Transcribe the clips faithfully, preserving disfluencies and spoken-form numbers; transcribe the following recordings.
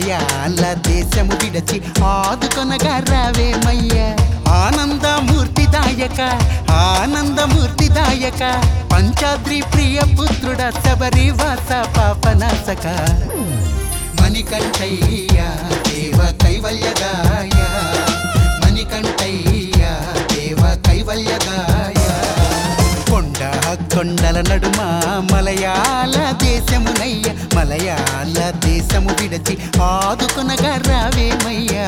మలయాళ దేశము విడచి ఆదుకొనగా రావేమయ్య ఆనందమూర్తి దాయక ఆనందమూర్తి దాయక పంచాద్రి ప్రియ పుత్రుడ శబరివాస పాపనాశక మణికంఠయ్య దేవ కైవల్యదాయ మణికంఠయ్య దేవ కైవల్యదాయ కొండ కొండల నడుమ మలయాళ దేశమునయ్య మలయాళ దేశము విడచి ఆదుకొనగా రావేమయ్యా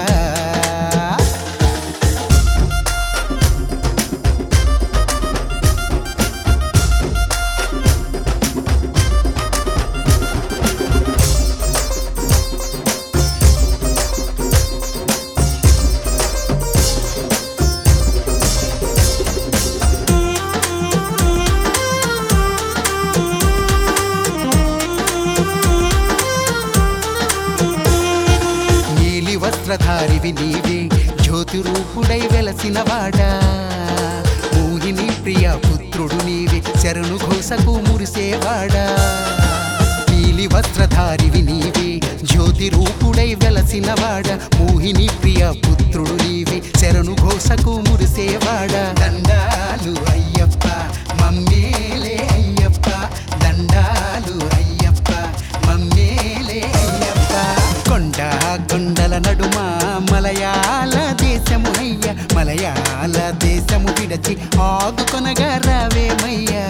వస్త్రధారివి నీవే జ్యోతి రూపుడై వెలసిన వాడా మోహిని ప్రియ పుత్రుడు నీవే శరణు ఘోషకు మురిసేవాడా నీలి వస్త్రధారివి నీవే జ్యోతి రూపుడై వెలసిన వాడా మోహిని ప్రియ పుత్రుడు నీవే శరణు ఘోషకు మురిసేవాడా దండాలు అయ్యప్ప మమ్మేలే అయ్యప్ప దండాలు అయ్యప్ప మమ్మేలే అయ్యప్ప కొండ కొండల నడుమ మలయాళ దేశమునయ్య మలయాళ దేశము విడచి ఆదుకొనగా రావేమయ్యా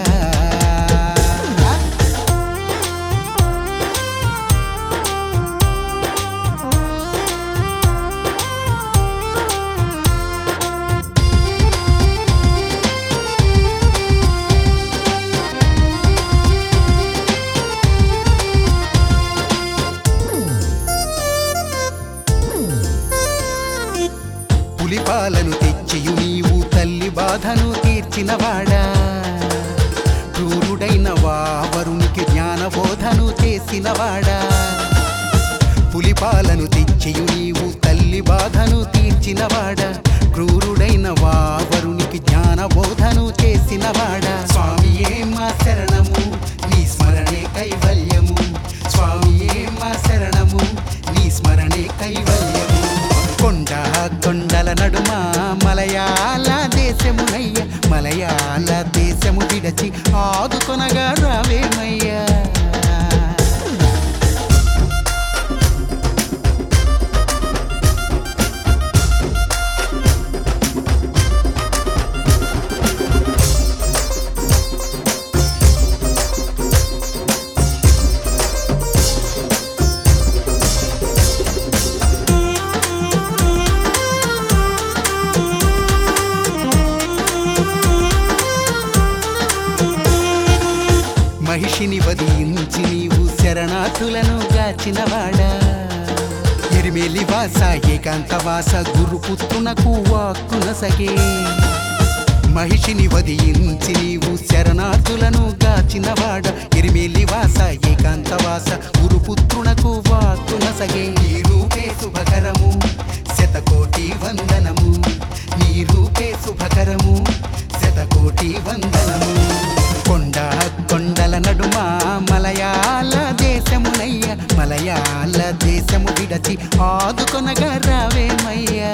పులిపాలను తెచ్చియు నీవు తల్లి బాధను తీర్చినవాడా క్రూరుడైన వావరునికి జ్ఞానబోధను చేసినవాడా పులిపాలను తెచ్చియు నీవు తల్లి బాధను తీర్చినవాడా క్రూరుడైన వావరునికి జ్ఞానబోధను చేసినవాడా స్వామియే మా శరణము నీ స్మరణే కైవల్యము స్వామియే మా శరణము నీ స్మరణే కైవల్యము కొండ కొండల నడుమ మలయాళ దేశమునయ్య మలయాళ దేశము విడచి ఆదుకొనగా రావేమయ్యా మహిషిని వధించి నీవు శరణార్థులను గాచినవాడా ఎరిమేలి వాస ఏకాంతవాస గురుపుత్రునకు వాక్కునసగే మహిషిని వధించి నీవు శరణార్థులను గాచినవాడా ఎరిమేలి వాస ఏకాంతవాస గురుపుత్రునకు వాక్కునసగే నీ రూపే శుభకరము శతకోటి వందనము నీ రూపే శుభకరము శతకోటి వందనము కొండ కొండల నడుమ మలయాళ దేశమునయ్య మలయాళ దేశము విడచి ఆదుకొనగా రావేమయ్యా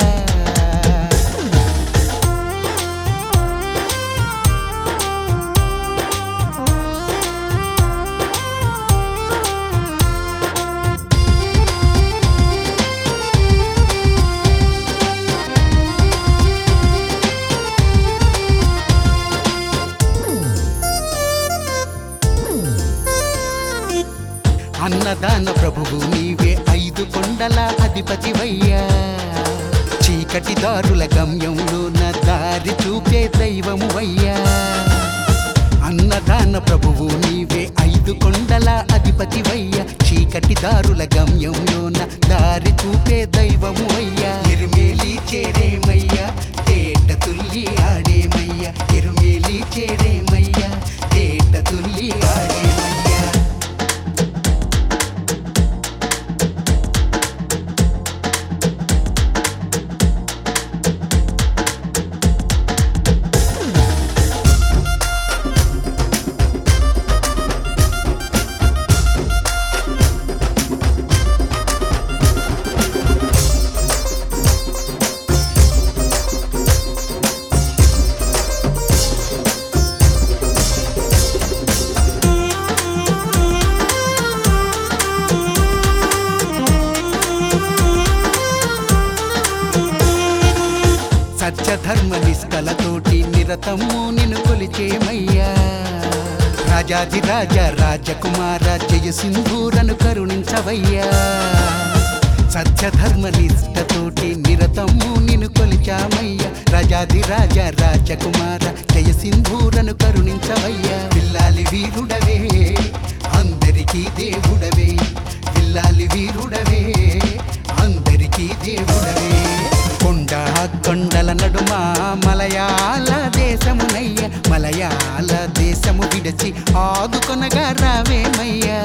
అన్నదాన ప్రభువు నీవే ఐదు కొండల అధిపతివయ్యా చీకటి దారుల గమ్యంలో నా దారి చూపే దైవమువయ్యా అన్నదాన ప్రభువు నీవే ఐదు కొండల అధిపతివయ్యా చీకటి దారుల గమ్యంలో నా దారి చూపే దైవమువయ్యా ఎరుమేలి చేరేమయ్యా తేట తుల్లి ఆడేమయ్యా ఎరుమేలి చేరేమయ్యా తేట తుల్లి ఆడేమయ్యా సత్యధర్మ నిష్కలతోటి నిరతము నిన్ను కొలిచేమయ్యా రాజాది రాజా రాజకుమార జయ సింధూరను కరుణించవయ్యా సత్యధర్మ నిష్టతోటి నిరతము నిన్ను కొలిచామయ్యా రాజాది రాజా రాజకుమార జయ సింధూరను కరుణించవయ్యా పిల్లాలి వీరుడవే అందరికీ దేవుడవే పిల్లాలి వీరుడవే అందరికీ దేవుడవే కొండ కొండల నడుమ మలయాళ దేశమునయ్య మలయాళ దేశము విడచి ఆదుకొనగా రావేమయ్యా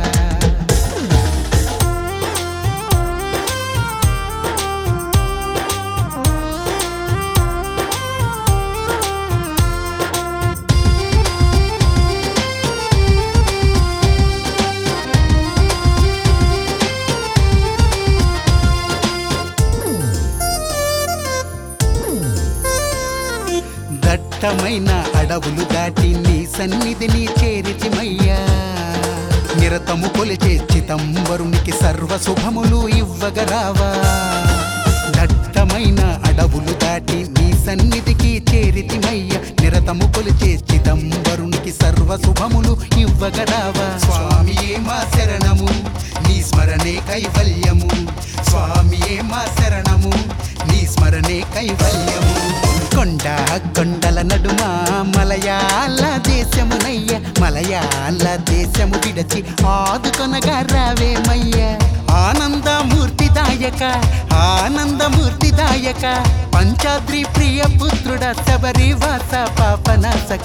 దట్టమైన అడవులు దాటి నీ సన్నిధిని చేరితిమయ్యా నిరతము కొలిచే చిదంబరునికి సర్వ శుభములు ఇవ్వగరావా దట్టమైన అడవులు దాటి నీ సన్నిధికి చేరితిమయ్యా నిరతము కొలిచే చిదంబరునికి సర్వ శుభములు ఇవ్వగరావా స్వామియే మా శరణము నీ స్మరణే కైవల్యము స్వామియే మా శరణము నీ స్మరణే కైవల్యము కొండ కొండల నడుమ మలయాళ దేశమునయ్య మలయాళ దేశము విడచి ఆదుకొనగా రావేమయ్య ఆనందమూర్తిదాయక ఆనందమూర్తిదాయక పంచాద్రి ప్రియ పుత్రుడ శబరివాస పాపనాశక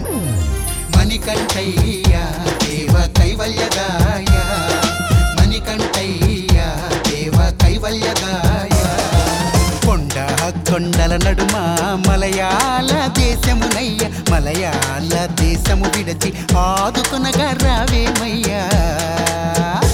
మణికంఠయ్య దేవ కైవల్యదాయ మణికంఠయ్య దేవ కైవల్యదాయ కొండ కొండల నడుమ మలయాళ దేశమునయ్య మలయాళ దేశము విడచి ఆదుకొనగా రావేమయ్యా